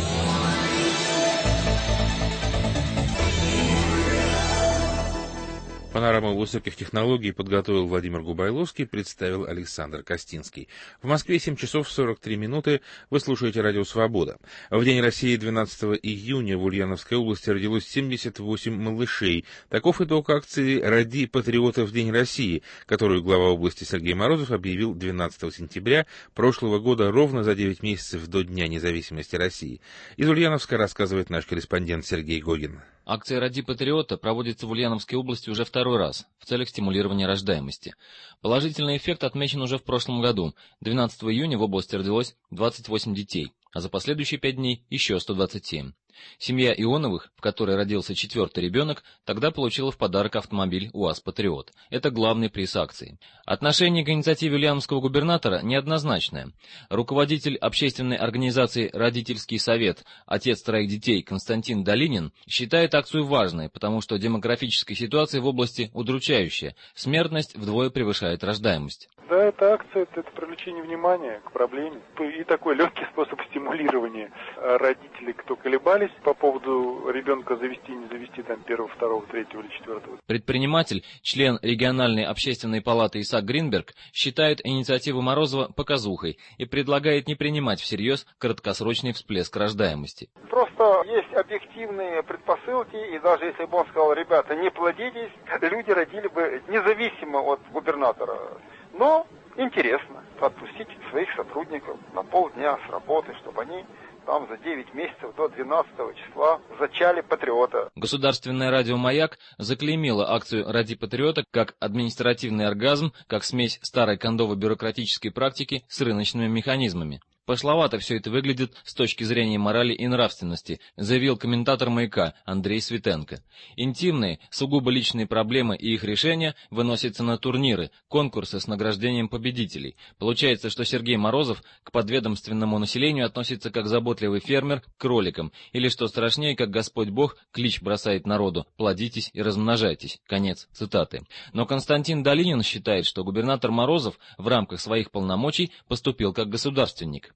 Панораму высоких технологий подготовил Владимир Губайловский, представил Александр Костинский. В Москве 7 часов 43 минуты. Вы слушаете радио «Свобода». В День России 12 июня в Ульяновской области родилось 78 малышей. Таков итог акции «Роди патриота в День России», которую глава области Сергей Морозов объявил 12 сентября прошлого года, ровно за 9 месяцев до Дня независимости России. Из Ульяновска рассказывает наш корреспондент Сергей Гогин. Акция «Роди патриота» проводится в Ульяновской области уже второй раз в целях стимулирования рождаемости. Положительный эффект отмечен уже в прошлом году. 12 июня в области родилось 28 детей, а за последующие 5 дней еще 127. Семья Ионовых, в которой родился 4-й ребенок, тогда получила в подарок автомобиль УАЗ «Патриот». Это главный приз акции. Отношение к инициативе ульяновского губернатора неоднозначное. Руководитель общественной организации «Родительский совет», отец 3 детей Константин Долинин, считает акцию важной, потому что демографическая ситуация в области удручающая. Смертность вдвое превышает рождаемость. Да, эта акция – это привлечение внимания к проблеме и такой легкий способ стимулирования родителей, кто колебались по поводу ребенка завести, не завести, там, 1, 2, 3 или 4. Предприниматель, член региональной общественной палаты Исаак Гринберг, считает инициативу Морозова показухой и предлагает не принимать всерьез краткосрочный всплеск рождаемости. Просто есть объективные предпосылки, и даже если бы он сказал, ребята, не плодитесь, люди родили бы независимо от губернатора. Но интересно отпустить своих сотрудников на полдня с работы, чтобы они там за 9 месяцев до 12 числа зачали патриота. Государственное радио «Маяк» заклеймило акцию «Роди патриота» как административный оргазм, как смесь старой кондово-бюрократической практики с рыночными механизмами. Пошловато все это выглядит с точки зрения морали и нравственности, заявил комментатор «Маяка» Андрей Светенко. Интимные, сугубо личные проблемы и их решения выносятся на турниры, конкурсы с награждением победителей. Получается, что Сергей Морозов к подведомственному населению относится как заботливый фермер к кроликам, или, что страшнее, как Господь Бог клич бросает народу «плодитесь и размножайтесь». Конец цитаты. Но Константин Долинин считает, что губернатор Морозов в рамках своих полномочий поступил как государственник.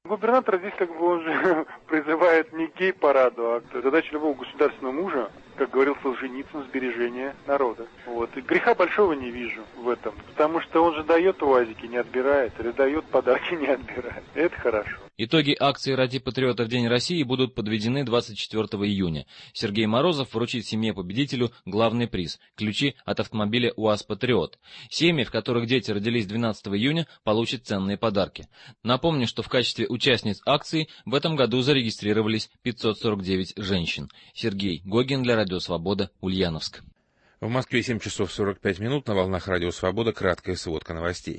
Губернатор здесь он же призывает не к гей-параду, а задача любого государственного мужа, как говорил Солженицын, сбережение народа. И греха большого не вижу в этом, потому что он же дает УАЗики, не отбирает, или дает подарки, не отбирает. Это хорошо. Итоги акции «Ради патриотов. День России» будут подведены 24 июня. Сергей Морозов вручит семье-победителю главный приз – ключи от автомобиля УАЗ «Патриот». Семьи, в которых дети родились 12 июня, получат ценные подарки. Напомню, что в качестве участниц акции в этом году зарегистрировались 549 женщин. Сергей Гогин для Радио Свобода, Ульяновск. В Москве 7 часов 45 минут, на волнах Радио Свобода краткая сводка новостей.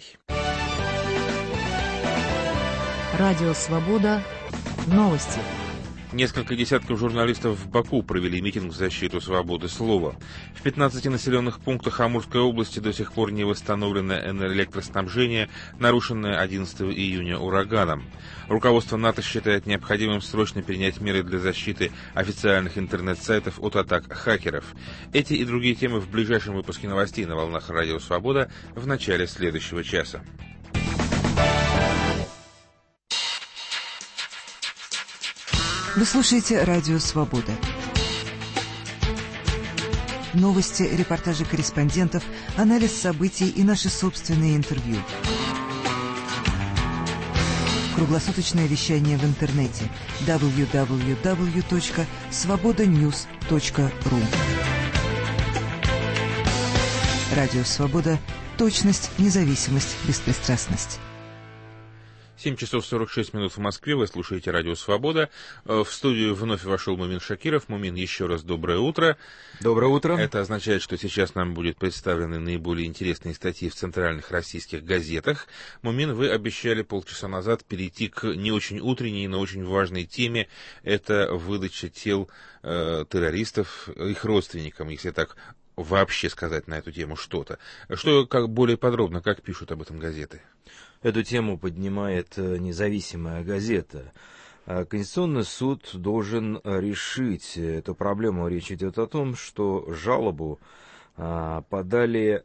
Радио Свобода. Новости. Несколько десятков журналистов в Баку провели митинг в защиту свободы слова. В 15 населенных пунктах Амурской области до сих пор не восстановлено электроснабжение, нарушенное 11 июня ураганом. Руководство НАТО считает необходимым срочно принять меры для защиты официальных интернет-сайтов от атак хакеров. Эти и другие темы в ближайшем выпуске новостей на волнах Радио Свобода в начале следующего часа. Вы слушаете Радио Свобода. Новости, репортажи корреспондентов, анализ событий и наши собственные интервью. Круглосуточное вещание в интернете www.svobodanews.ru. Радио Свобода. Точность, независимость, беспристрастность. 7 часов 46 минут в Москве. Вы слушаете Радио Свобода. В студию вновь вошел Мумин Шакиров. Мумин, еще раз доброе утро. Доброе утро. Это означает, что сейчас нам будут представлены наиболее интересные статьи в центральных российских газетах. Мумин, вы обещали полчаса назад перейти к не очень утренней, но очень важной теме. Это выдача тел террористов их родственникам, если так вообще сказать на эту тему что-то. Что как более подробно, как пишут об этом газеты? Эту тему поднимает независимая газета. Конституционный суд должен решить эту проблему. Речь идет о том, что жалобу подали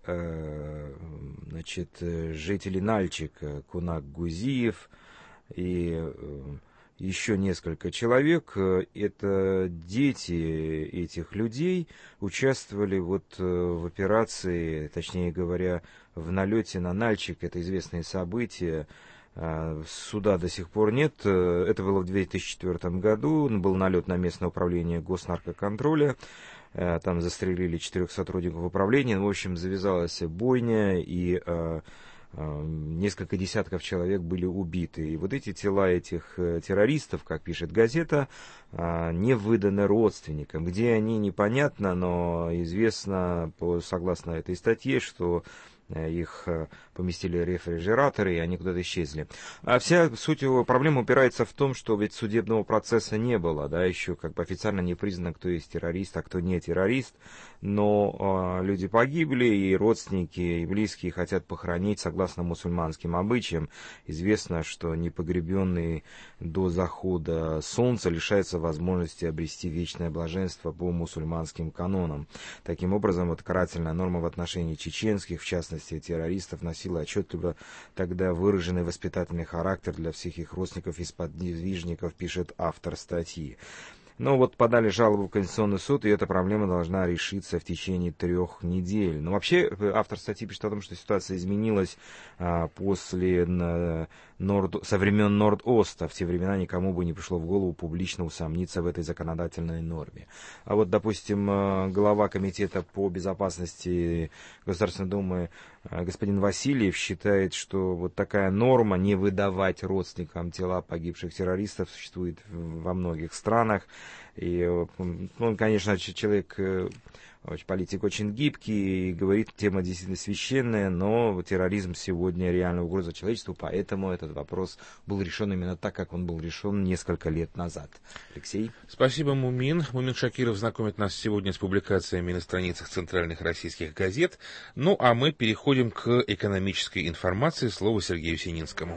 жители Нальчика, Кунак Гузиев и еще несколько человек. Это дети этих людей участвовали в операции, точнее говоря, в налете на Нальчик. Это известные события. Суда до сих пор нет. Это было в 2004 году. Был налет на местное управление госнаркоконтроля. Там застрелили 4 сотрудников управления. В общем, завязалась бойня, и несколько десятков человек были убиты. И вот эти тела этих террористов, как пишет газета, не выданы родственникам. Где они, непонятно, но известно, согласно этой статье, что их поместили в рефрижераторы, и они куда-то исчезли. А вся суть его проблемы упирается в том, что ведь судебного процесса не было, да, еще официально не признано, кто есть террорист, а кто не террорист, но люди погибли, и родственники, и близкие хотят похоронить согласно мусульманским обычаям. Известно, что непогребенный до захода солнца лишается возможности обрести вечное блаженство по мусульманским канонам. Таким образом, карательная норма в отношении чеченских, в частности, террористов, носила отчетливо тогда выраженный воспитательный характер для всех их родственников и сподвижников, пишет автор статьи. Но подали жалобу в Конституционный суд, и эта проблема должна решиться в течение 3 недель. Но вообще автор статьи пишет о том, что ситуация изменилась со времен Норд-Оста. В те времена никому бы не пришло в голову публично усомниться в этой законодательной норме. А допустим, глава комитета по безопасности Государственной Думы господин Васильев считает, что такая норма не выдавать родственникам тела погибших террористов существует во многих странах. И он, конечно, человек, политик очень гибкий, и говорит, тема действительно священная, но терроризм сегодня реальная угроза человечеству, поэтому этот вопрос был решен именно так, как он был решен несколько лет назад. Алексей? Спасибо, Мумин. Мумин Шакиров знакомит нас сегодня с публикациями на страницах центральных российских газет. Ну, а мы переходим к экономической информации. Слово Сергею Сининскому.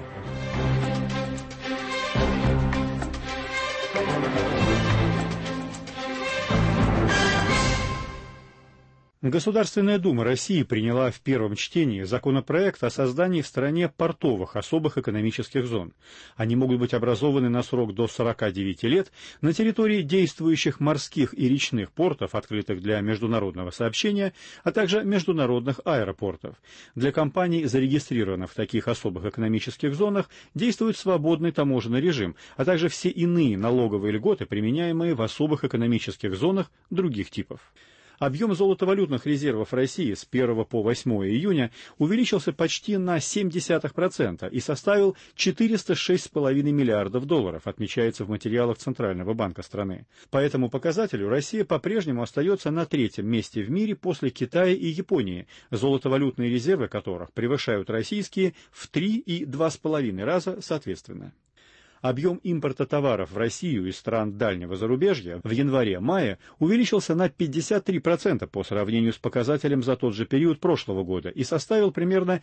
Государственная Дума России приняла в первом чтении законопроект о создании в стране портовых особых экономических зон. Они могут быть образованы на срок до 49 лет на территории действующих морских и речных портов, открытых для международного сообщения, а также международных аэропортов. Для компаний, зарегистрированных в таких особых экономических зонах, действует свободный таможенный режим, а также все иные налоговые льготы, применяемые в особых экономических зонах других типов. Объем золотовалютных резервов России с 1 по 8 июня увеличился почти на 0,7% и составил 406,5 миллиардов долларов, отмечается в материалах Центрального банка страны. По этому показателю Россия по-прежнему остается на третьем месте в мире после Китая и Японии, золотовалютные резервы которых превышают российские в 3 и 2,5 раза соответственно. Объем импорта товаров в Россию из стран дальнего зарубежья в январе-мае увеличился на 53% по сравнению с показателем за тот же период прошлого года и составил примерно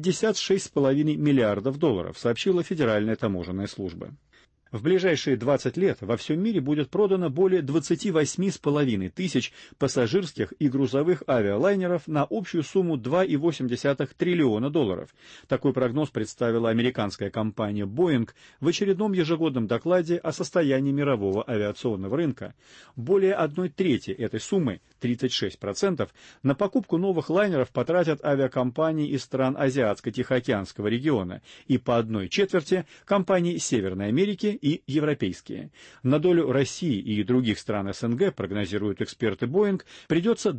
56,5 миллиардов долларов, сообщила Федеральная таможенная служба. В ближайшие 20 лет во всем мире будет продано более 28,5 тысяч пассажирских и грузовых авиалайнеров на общую сумму 2,8 триллиона долларов. Такой прогноз представила американская компания Boeing в очередном ежегодном докладе о состоянии мирового авиационного рынка. Более 1/3 этой суммы, 36%, на покупку новых лайнеров потратят авиакомпании из стран Азиатско-Тихоокеанского региона и по 1/4 компании Северной Америки и европейские. На долю России и других стран СНГ, прогнозируют эксперты Boeing, придется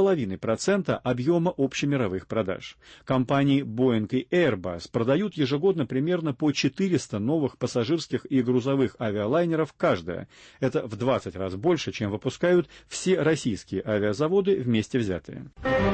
2,5% объема общемировых продаж. Компании Boeing и Airbus продают ежегодно примерно по 400 новых пассажирских и грузовых авиалайнеров каждая. Это в 20 раз больше, чем выпускают все российские авиазаводы вместе взятые.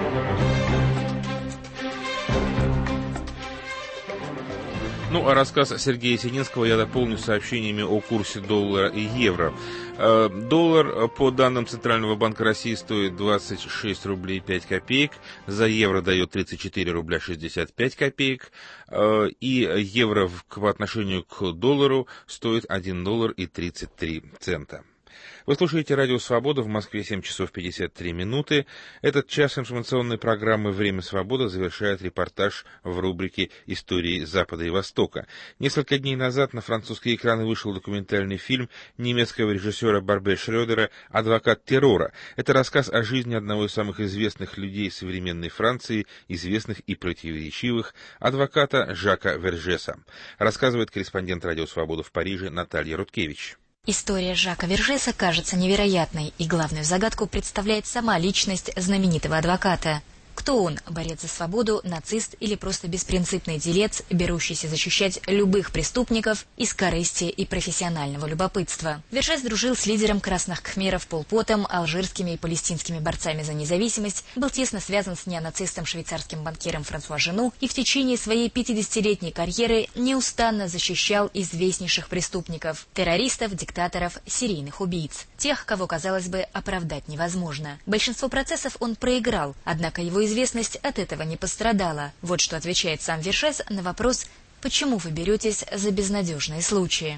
Ну, а рассказ Сергея Сининского я дополню сообщениями о курсе доллара и евро. Доллар, по данным Центрального банка России, стоит 26 рублей 5 копеек, за евро дает 34 рубля 65 копеек, и евро по отношению к доллару стоит 1 доллар и 33 цента. Вы слушаете радио «Свобода», в Москве 7 часов 53 минуты. Этот час информационной программы «Время свободы» завершает репортаж в рубрике «Истории Запада и Востока». Несколько дней назад на французские экраны вышел документальный фильм немецкого режиссера Барбе Шрёдера «Адвокат террора». Это рассказ о жизни одного из самых известных людей современной Франции, известных и противоречивых, адвоката Жака Вержеса. Рассказывает корреспондент радио «Свобода» в Париже Наталья Рудкевич. История Жака Вержеса кажется невероятной, и главную загадку представляет сама личность знаменитого адвоката. Кто он? Борец за свободу, нацист или просто беспринципный делец, берущийся защищать любых преступников из корысти и профессионального любопытства? Вержес дружил с лидером красных кхмеров Пол Потом, алжирскими и палестинскими борцами за независимость, был тесно связан с неонацистом швейцарским банкиром Франсуа Жену и в течение своей 50-летней карьеры неустанно защищал известнейших преступников, террористов, диктаторов, серийных убийц. Тех, кого, казалось бы, оправдать невозможно. Большинство процессов он проиграл, однако его известность от этого не пострадала. Вот что отвечает сам Вержес на вопрос, почему вы беретесь за безнадежные случаи.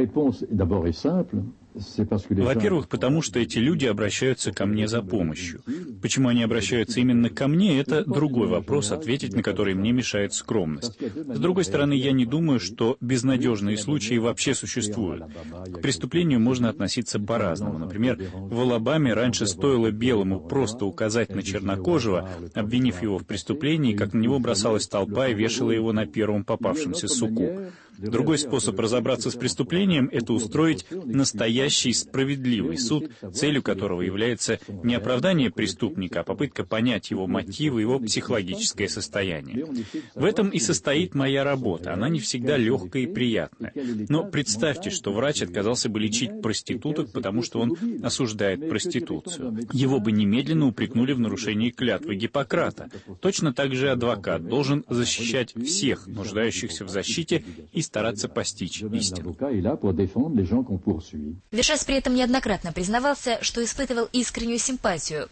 Во-первых, потому что эти люди обращаются ко мне за помощью. Почему они обращаются именно ко мне, это другой вопрос, ответить на который мне мешает скромность. С другой стороны, я не думаю, что безнадежные случаи вообще существуют. К преступлению можно относиться по-разному. Например, в Алабаме раньше стоило белому просто указать на чернокожего, обвинив его в преступлении, как на него бросалась толпа и вешала его на первом попавшемся суку. Другой способ разобраться с преступлением – это устроить настоящий справедливый суд, целью которого является не оправдание преступника, а попытка понять его мотивы, его психологическое состояние. В этом и состоит моя работа. Она не всегда легкая и приятная. Но представьте, что врач отказался бы лечить проституток, потому что он осуждает проституцию. Его бы немедленно упрекнули в нарушении клятвы Гиппократа. Точно так же адвокат должен защищать всех нуждающихся в защите и стараться постичь истину. Вержес при этом неоднократно признавался, что испытывал искреннюю симпатию ко многим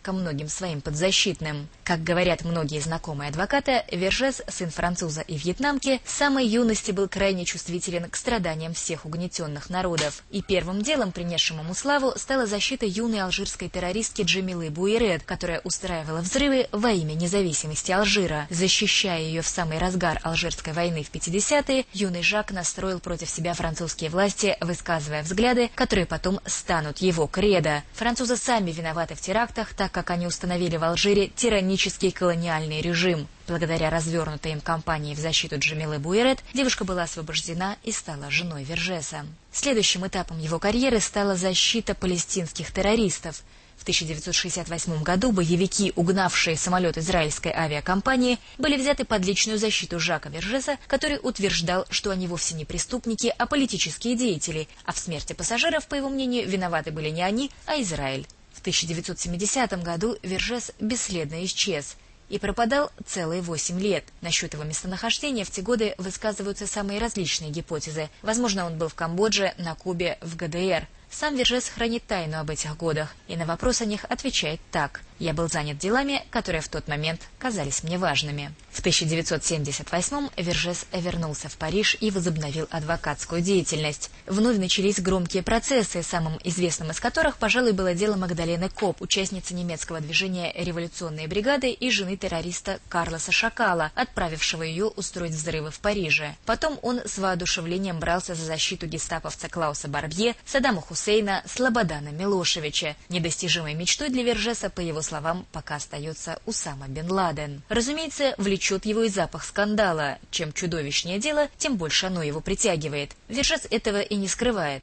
многим своим подзащитным. Как говорят многие знакомые адвоката, Вержес, сын француза и вьетнамки, с самой юности был крайне чувствителен к страданиям всех угнетенных народов. И первым делом, принесшим ему славу, стала защита юной алжирской террористки Джамилы Буирет, которая устраивала взрывы во имя независимости Алжира. Защищая ее в самый разгар алжирской войны в 50-е, юный Жак настроил против себя французские власти, высказывая взгляды, которые потом станут его кредо. Французы сами виноваты в терактах, так как они установили в Алжире тиранический колониальный режим. Благодаря развернутой им кампании в защиту Джамилы Буирет, девушка была освобождена и стала женой Вержеса. Следующим этапом его карьеры стала защита палестинских террористов. В 1968 году боевики, угнавшие самолет израильской авиакомпании, были взяты под личную защиту Жака Вержеса, который утверждал, что они вовсе не преступники, а политические деятели, а в смерти пассажиров, по его мнению, виноваты были не они, а Израиль. В 1970 году Вержес бесследно исчез и пропадал целые 8 лет. Насчет его местонахождения в те годы высказываются самые различные гипотезы. Возможно, он был в Камбодже, на Кубе, в ГДР. Сам Вержес хранит тайну об этих годах и на вопрос о них отвечает так: «Я был занят делами, которые в тот момент казались мне важными». В 1978-м Вержес вернулся в Париж и возобновил адвокатскую деятельность. Вновь начались громкие процессы, самым известным из которых, пожалуй, было дело Магдалены Коп, участницы немецкого движения «Революционные бригады» и жены террориста Карлоса Шакала, отправившего ее устроить взрывы в Париже. Потом он с воодушевлением брался за защиту гестаповца Клауса Барбье, Саддама Хусейна, Слободана Милошевича. Недостижимой мечтой для Вержеса, по его словам, пока остается Усама бен Ладен. Разумеется, влечет его и запах скандала. Чем чудовищнее дело, тем больше оно его притягивает. Вержес этого и не скрывает.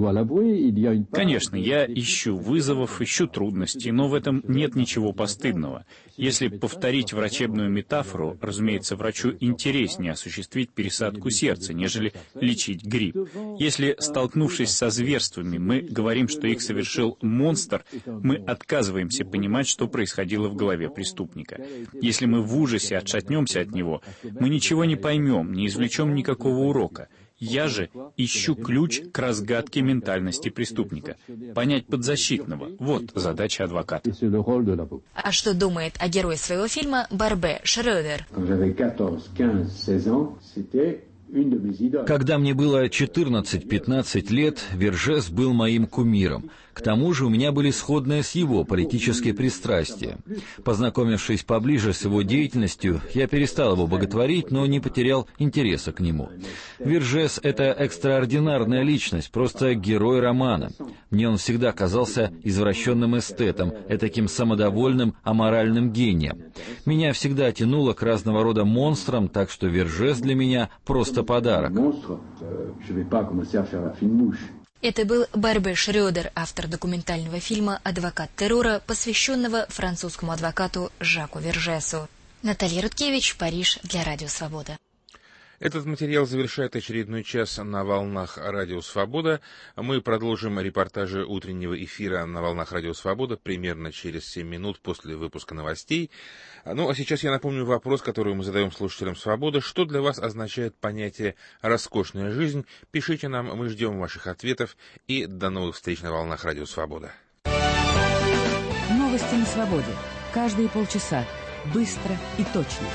Конечно, я ищу вызовов, ищу трудностей, но в этом нет ничего постыдного. Если повторить врачебную метафору, разумеется, врачу интереснее осуществить пересадку сердца, нежели лечить грипп. Если, столкнувшись со зверствами, мы говорим, что их совершил монстр, мы отказываемся понимать, что происходило в голове преступника. Если мы в ужасе отшатнемся от него, мы ничего не поймем, не извлечем никакого урока. Я же ищу ключ к разгадке ментальности преступника. Понять подзащитного — вот задача адвоката. А что думает о герое своего фильма Барбе Шрёдер? Когда мне было 14-15 лет, Вержес был моим кумиром. К тому же у меня были сходные с его политические пристрастия. Познакомившись поближе с его деятельностью, я перестал его боготворить, но не потерял интереса к нему. Вержес — это экстраординарная личность, просто герой романа. Мне он всегда казался извращенным эстетом, этаким самодовольным, аморальным гением. Меня всегда тянуло к разного рода монстрам, так что Вержес для меня просто подарок. Это был Барбе Шрёдер, автор документального фильма «Адвокат террора», посвященного французскому адвокату Жаку Вержесу. Наталья Рудкевич, Париж, для Радио Свобода. Этот материал завершает очередной час на волнах Радио Свобода. Мы продолжим репортажи утреннего эфира на волнах Радио Свобода примерно через 7 минут после выпуска новостей. Ну, а сейчас я напомню вопрос, который мы задаем слушателям Свободы. Что для вас означает понятие «роскошная жизнь»? Пишите нам, мы ждем ваших ответов. И до новых встреч на волнах Радио Свобода. Новости на Свободе. Каждые полчаса. Быстро и точно.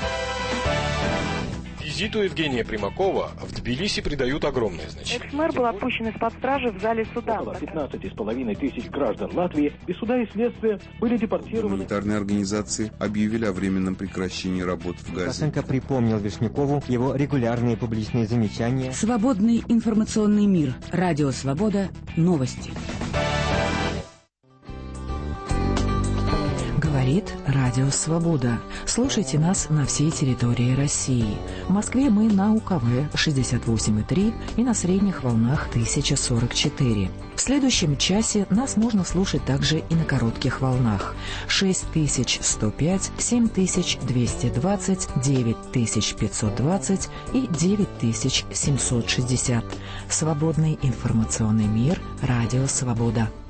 Визиту Евгения Примакова в Тбилиси придают огромное значение. Экс-мэр был отпущен из-под стражи в зале суда. 15,5 тысяч граждан Латвии и суда и следствия были депортированы. Гуманитарные организации объявили о временном прекращении работ в Газе. Лукашенко припомнил Вишнякову его регулярные публичные замечания. Свободный информационный мир. Радио Свобода. Новости. Говорит Радио Свобода. Слушайте нас на всей территории России. В Москве мы на УКВ 68,3 и на средних волнах 1044. В следующем часе нас можно слушать также и на коротких волнах 6105, 7220, 9520 и 9760. Свободный информационный мир. Радио Свобода.